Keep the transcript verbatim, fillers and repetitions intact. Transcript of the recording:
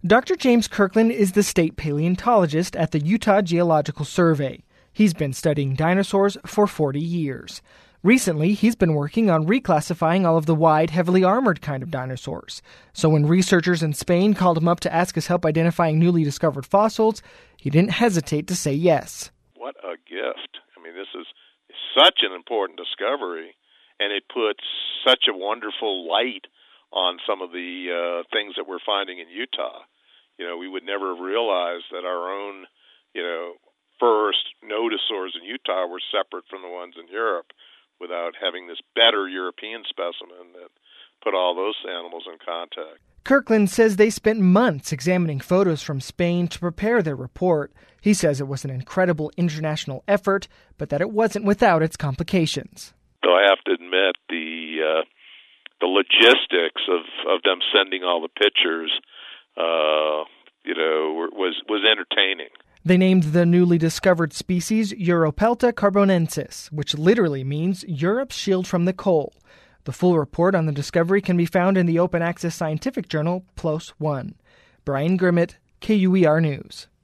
Doctor James Kirkland is the state paleontologist at the Utah Geological Survey. He's been studying dinosaurs for forty years. Recently, he's been working on reclassifying all of the wide, heavily armored kind of dinosaurs. So when researchers in Spain called him up to ask his help identifying newly discovered fossils, he didn't hesitate to say yes. What a gift. I mean, this is such an important discovery, and it puts such a wonderful light on some of the uh, things that we're finding in Utah. You know, we would never have realized that our own, you know, first nodosaurs in Utah were separate from the ones in Europe without having this better European specimen that put all those animals in contact. Kirkland says they spent months examining photos from Spain to prepare their report. He says it was an incredible international effort, but that it wasn't without its complications. So I have to admit the uh, the logistics of, of them sending all the pictures, uh, you know, was was entertaining. They named the newly discovered species Europelta carbonensis, which literally means Europe's shield from the coal. The full report on the discovery can be found in the open-access scientific journal PLOS One. Brian Grimmett, K U E R News.